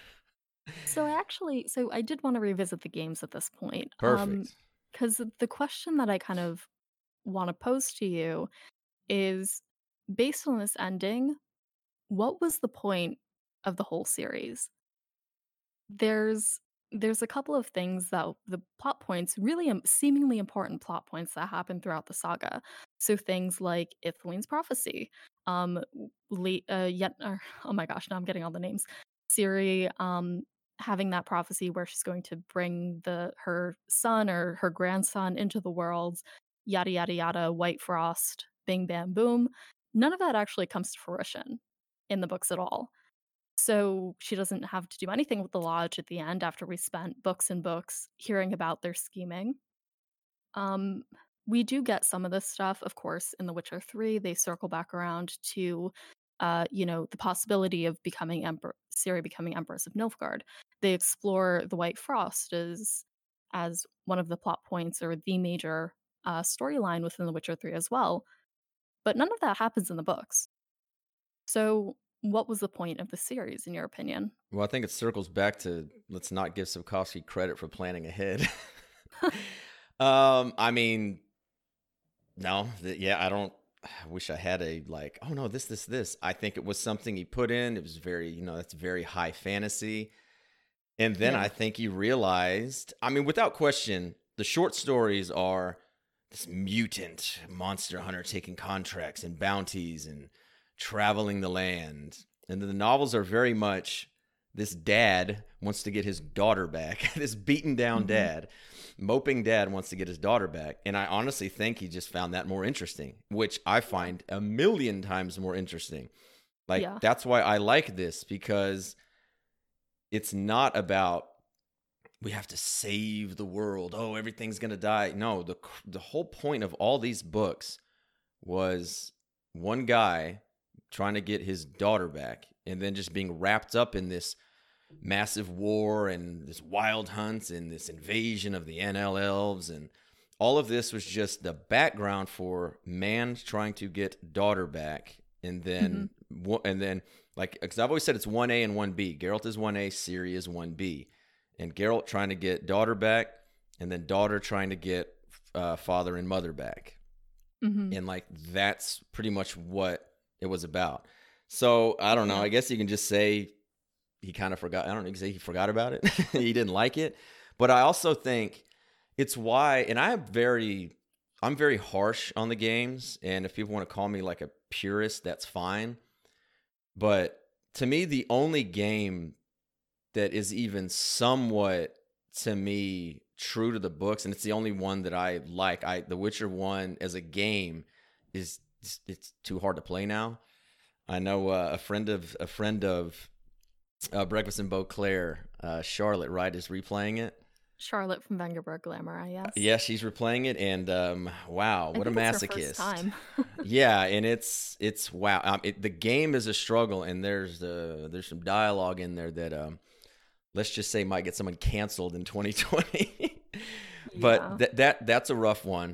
So I did wanna revisit the games at this point, Perfect. because the question that I kind of wanna pose to you is, based on this ending, what was the point of the whole series? There's there's a couple of things that the plot points, really seemingly important plot points that happen throughout the saga. So things like Ithlinne's prophecy, yet, oh my gosh, now I'm getting all the names. Ciri, having that prophecy where she's going to bring her son or her grandson into the world, yada yada yada, White Frost, Bing Bam Boom. None of that actually comes to fruition in the books at all. So she doesn't have to do anything with the lodge at the end after we spent books and books hearing about their scheming. Um, we do get some of this stuff, of course, in The Witcher 3. They circle back around to, the possibility of Ciri becoming Empress of Nilfgaard. They explore the White Frost as one of the plot points or the major storyline within The Witcher 3 as well. But none of that happens in the books. So, what was the point of the series, in your opinion? Well, I think it circles back to let's not give Sapkowski credit for planning ahead. I mean, no, yeah, I don't. I wish I had a like. Oh no, this. I think it was something he put in. It was very, that's very high fantasy. And then Yeah. I think he realized. I mean, without question, the short stories are this mutant monster hunter taking contracts and bounties and traveling the land. And then the novels are very much this dad wants to get his daughter back. This beaten down Mhm. dad, moping dad wants to get his daughter back. And I honestly think he just found that more interesting, which I Yeah. find a million times more interesting. Like, Yeah. that's why I like this, because it's not about we have to save the world. Oh, everything's going to die. No, the whole point of all these books was one guy trying to get his daughter back, and then just being wrapped up in this massive war and this wild hunts and this invasion of the NL elves, and all of this was just the background for man trying to get daughter back. And Mhm. then like, because I've always said it's 1A and 1B. Geralt is 1A, Ciri is 1B, and Geralt trying to get daughter back, and then daughter trying to get father and mother back. Mhm. And like, that's pretty much what it was about. So I don't know, Yeah. I guess you can just say he kind of forgot. I don't say he forgot about it. He didn't like it. But I also think it's why, and I'm very harsh on the games. And if people want to call me like a purist, that's fine. But to me, the only game that is even somewhat, to me, true to the books, and it's the only one that I like. The Witcher 1 as a game it's too hard to play now. I know a friend of Breakfast in Beauclair, Charlotte, right, is replaying it. Charlotte from Vengerberg Glamour, yes. Yeah, she's replaying it, and wow, what a masochist! It's her first time. Yeah, and it's wow. The game is a struggle, and there's some dialogue in there that let's just say might get someone canceled in 2020. But that's a rough one.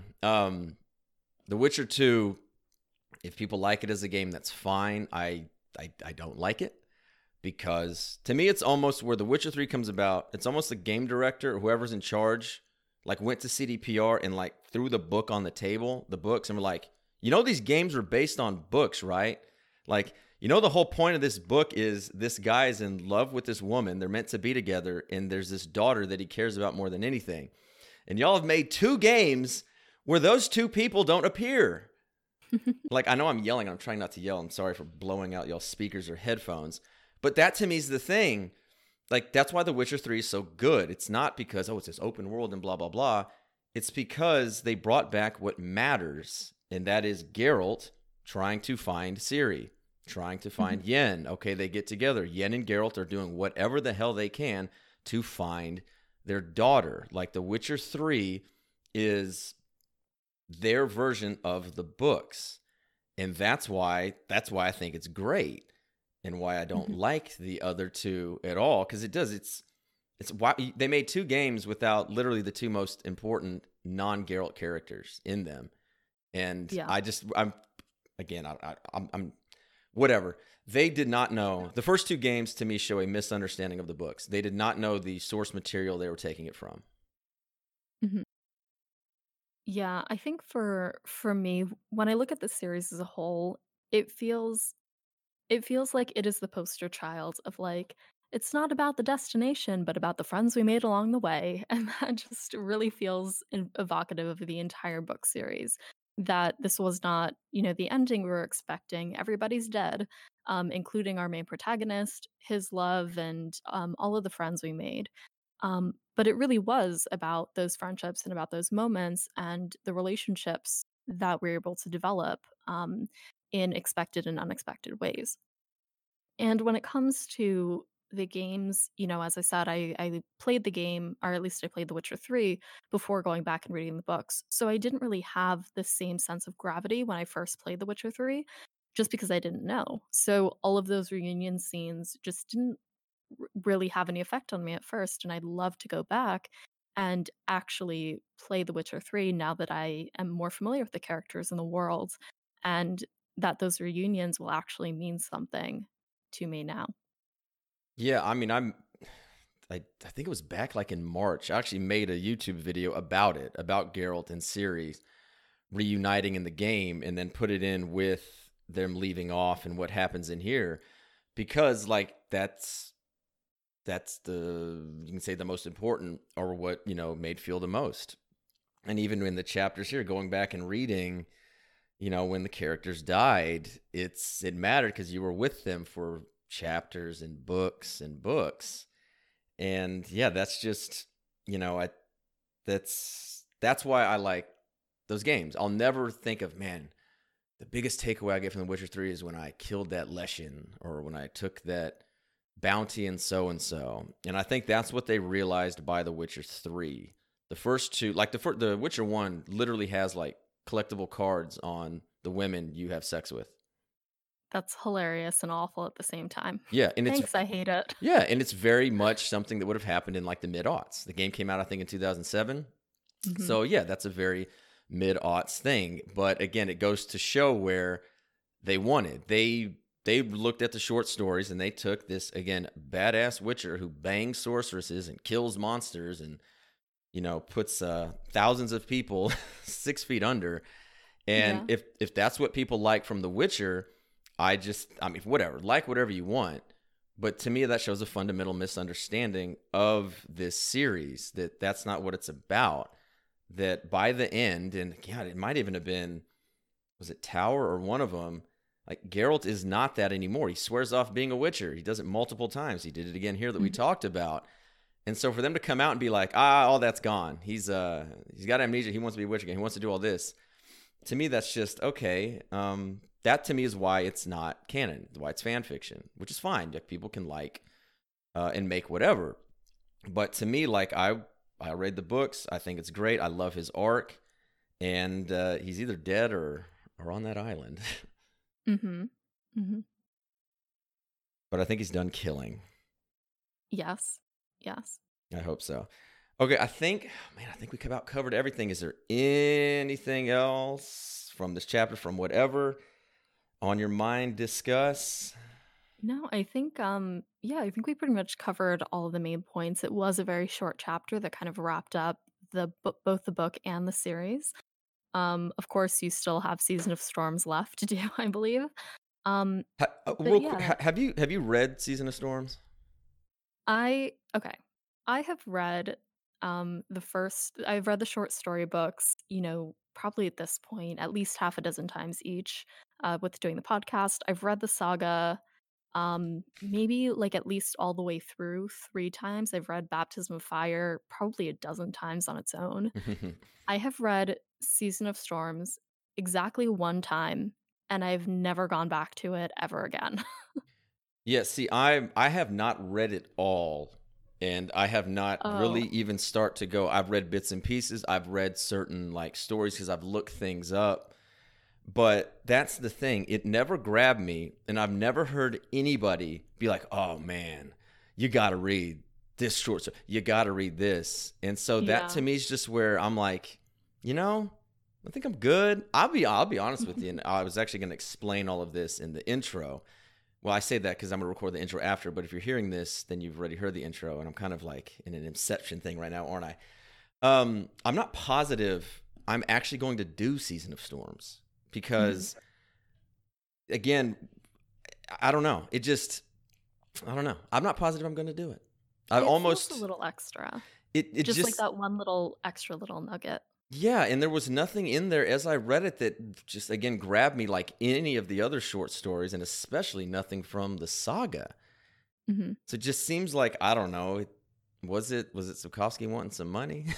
The Witcher 2, if people like it as a game, that's fine. I don't like it. Because to me, it's almost where The Witcher 3 comes about. It's almost the game director or whoever's in charge, like went to CDPR and like threw the book on the table, the books, and were like, these games were based on books, right? Like, the whole point of this book is this guy is in love with this woman. They're meant to be together. And there's this daughter that he cares about more than anything. And y'all have made 2 games where those 2 people don't appear. Like, I know I'm yelling. I'm trying not to yell. I'm sorry for blowing out y'all's speakers or headphones. But that to me is the thing. Like, that's why The Witcher 3 is so good. It's not because, it's this open world and blah, blah, blah. It's because they brought back what matters. And that is Geralt trying to find Ciri, trying to find Yen. Okay, they get together. Yen and Geralt are doing whatever the hell they can to find their daughter. Like, The Witcher 3 is their version of the books. And that's why I think it's great. And why I don't like the other 2 at all, because it's why they made 2 games without literally the 2 most important non-Geralt characters in them, and I'm whatever. They did not know. The first 2 games to me show a misunderstanding of the books. They did not know the source material they were taking it from. Mhm. Yeah, I think for me, when I look at the series as a whole, it feels like it is the poster child of like, it's not about the destination, but about the friends we made along the way. And that just really feels evocative of the entire book series. That this was not, the ending we were expecting. Everybody's dead, including our main protagonist, his love, and all of the friends we made. But it really was about those friendships and about those moments and the relationships that we are able to develop in expected and unexpected ways. And when it comes to the games, as I said, I played the game, or at least I played The Witcher 3 before going back and reading the books. So I didn't really have the same sense of gravity when I first played The Witcher 3, just because I didn't know. So all of those reunion scenes just didn't really have any effect on me at first. And I'd love to go back and actually play The Witcher 3 now that I am more familiar with the characters in the world, and that those reunions will actually mean something to me now. Yeah, I mean, I think it was back like in March. I actually made a YouTube video about it, about Geralt and Ciri reuniting in the game, and then put it in with them leaving off and what happens in here, because like that's you can say the most important, or what made feel the most. And even in the chapters here, going back and reading, when the characters died, it mattered because you were with them for chapters and books and books. And yeah, that's just, that's why I like those games. I'll never think of, man, the biggest takeaway I get from The Witcher 3 is when I killed that Leshen, or when I took that bounty and so. And I think that's what they realized by The Witcher 3. The first 2, like the Witcher 1 literally has like collectible cards on the women you have sex with. That's hilarious and awful at the same time. Yeah, and I hate it. Yeah, and it's very much something that would have happened in like the mid-aughts. The game came out, I think, in 2007. So yeah, that's a very mid-aughts thing. But again, it goes to show where they wanted. They looked at the short stories, and they took this, again, badass Witcher who bangs sorceresses and kills monsters and puts thousands of people 6 feet under. And if that's what people like from The Witcher, I mean, whatever, like whatever you want. But to me, that shows a fundamental misunderstanding of this series, that that's not what it's about. That by the end, and God, it might even have been, was it Tower or one of them? Like, Geralt is not that anymore. He swears off being a Witcher. He does it multiple times. He did it again here that we Mhm. talked about. And so for them to come out and be like, all that's gone. He's got amnesia. He wants to be a Witcher again. He wants to do all this. To me, that's just okay. That to me is why it's not canon, why it's fan fiction, which is fine. Like, people can like and make whatever. But to me, like, I read the books. I think it's great. I love his arc, and he's either dead or on that island. Mhm. Mhm. But I think he's done killing. Yes. Yes. I hope so. Okay, I think we about covered everything. Is there anything else from this chapter, from whatever on your mind, discuss? No, I think yeah, I think we pretty much covered all of the main points. It was a very short chapter that kind of wrapped up both the book and the series. Of course, you still have Season of Storms left to do, I believe. Um, but Real quick, yeah, have you read Season of Storms? okay. I have read I've read the short story books, probably at this point at least half a dozen times each. With doing the podcast, I've read the saga maybe like at least all the way through 3 times. I've read Baptism of Fire probably a dozen times on its own. I have read Season of Storms exactly 1 time, and I've never gone back to it ever again. Yeah, see, I have not read it all, and I have not really Oh. even start to go. I've read bits and pieces. I've read certain like stories because I've looked things up. But that's the thing. It never grabbed me, and I've never heard anybody be like, "Oh man, you got to read this short story. You got to read this." And so that Yeah. to me is just where I'm like, you know, I think I'm good. I'll be honest with you, and I was actually going to explain all of this in the intro. Well, I say that because I'm going to record the intro after, but if you're hearing this, then you've already heard the intro, and I'm kind of like in an inception thing right now, aren't I? I'm not positive I'm actually going to do Season of Storms Mhm. because, again, I don't know. I don't know. I'm not positive I'm going to do it. I It feels a almost, little extra. it Just like just, that one little extra little nugget. yeah. And there was nothing in there as I read it that just, again, grabbed me like any of the other short stories, and especially nothing from the saga. Mhm. So it just seems like, I don't know. Was it Sapkowski wanting some money?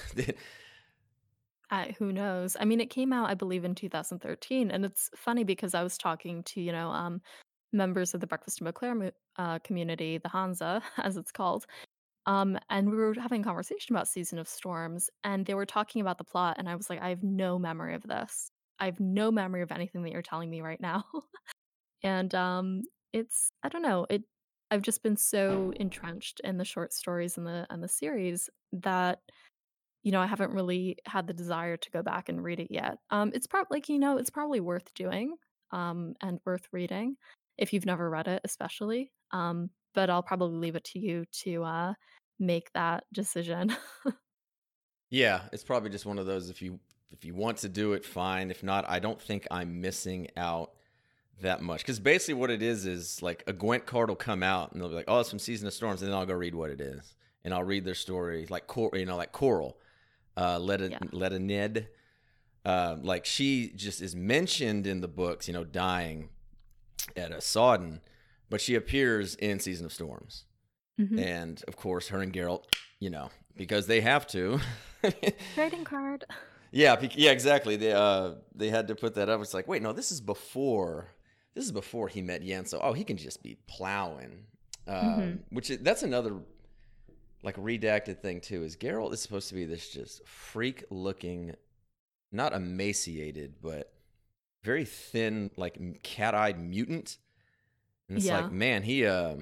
Who knows? I mean, it came out, I believe, in 2013, and it's funny because I was talking to, members of the Breakfast in Beauclair community, the Hansa, as it's called. And we were having a conversation about Season of Storms, and they were talking about the plot, and I was like, I have no memory of this. I have no memory of anything that you're telling me right now. And it's I don't know, I've just been so entrenched in the short stories and the series that I haven't really had the desire to go back and read it yet. It's probably like, it's probably worth doing, and worth reading if you've never read it, especially. But I'll probably leave it to you to make that decision. Yeah, it's probably just one of those. If you want to do it, fine. If not, I don't think I'm missing out that much. Because basically, what it is like a Gwent card will come out, and they'll be like, "Oh, it's from Season of Storms," and then I'll go read what it is, and I'll read their story, like like Coral, Yeah. let a Ned, like she just is mentioned in the books, dying at a Sodden, but she appears in Season of Storms, Mhm. and of course, her and Geralt, because they have to. Trading card. Yeah, yeah, exactly. They had to put that up. It's like, wait, no, this is before. This is before he met Yen, so he can just be plowing. Mhm. That's another like redacted thing too. Is Geralt is supposed to be this just freak looking, not emaciated, but very thin, like cat-eyed mutant. And it's like, Yeah. man, he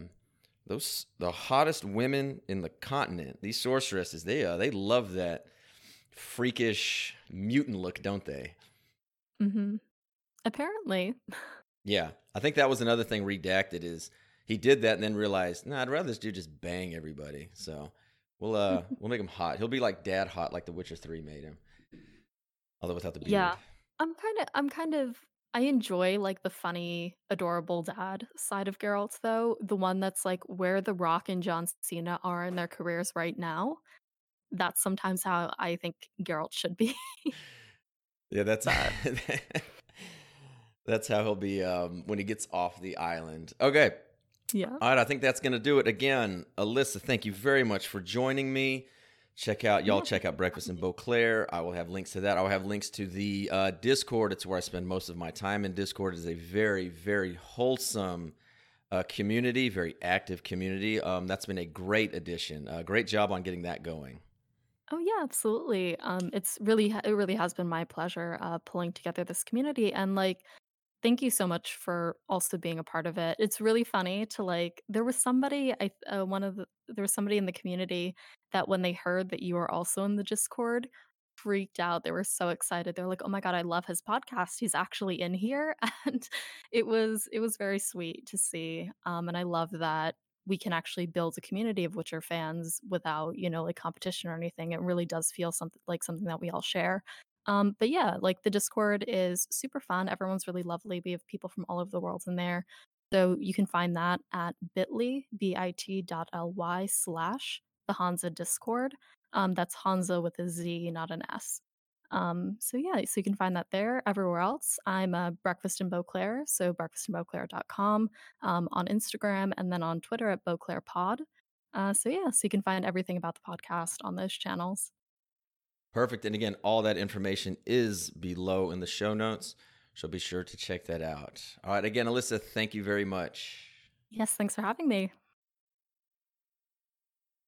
the hottest women in the continent, these sorceresses, they love that freakish mutant look, don't they? Mhm. Apparently. Yeah, I think that was another thing redacted is he did that and then realized, nah, I'd rather this dude just bang everybody. So we'll make him hot. He'll be like dad hot, like The Witcher 3 made him, although without the beard. Yeah. I'm kind of I enjoy, like, the funny, adorable dad side of Geralt, though, the one that's, like, where The Rock and John Cena are in their careers right now. That's sometimes how I think Geralt should be. Yeah, that's But that's how he'll be when he gets off the island. Okay. yeah. All right, I think that's going to do it. Again, Alyssa, thank you very much for joining me. Yeah, Check thank you out for Breakfast having in me. Beauclair. I will have links to that. I will have links to the Discord. It's where I spend most of my time in Discord. It is a very, very wholesome community, very active community. That's been a great addition. Great job on getting that going. Oh, yeah, absolutely. It really has been my pleasure, pulling together this community, and, like, thank you so much for also being a part of it. It's really funny to, like, there was somebody in the community that when they heard that you were also in the Discord, freaked out. They were so excited. They're like, "Oh my god, I love his podcast. He's actually in here." And it was very sweet to see. And I love that we can actually build a community of Witcher fans without, like, competition or anything. It really does feel something that we all share. But yeah, like, the Discord is super fun. Everyone's really lovely. We have people from all over the world in there. So you can find that at bit.ly/the Hansa Discord. That's Hansa with a Z, not an S. So yeah, so you can find that there. Everywhere else, I'm Breakfast in Beauclair, so breakfastinbeauclair.com, on Instagram, and then on Twitter at Beauclair Pod. So yeah, so you can find everything about the podcast on those channels. Perfect. And again, all that information is below in the show notes. So be sure to check that out. All right. Again, Alyssa, thank you very much. Yes, thanks for having me.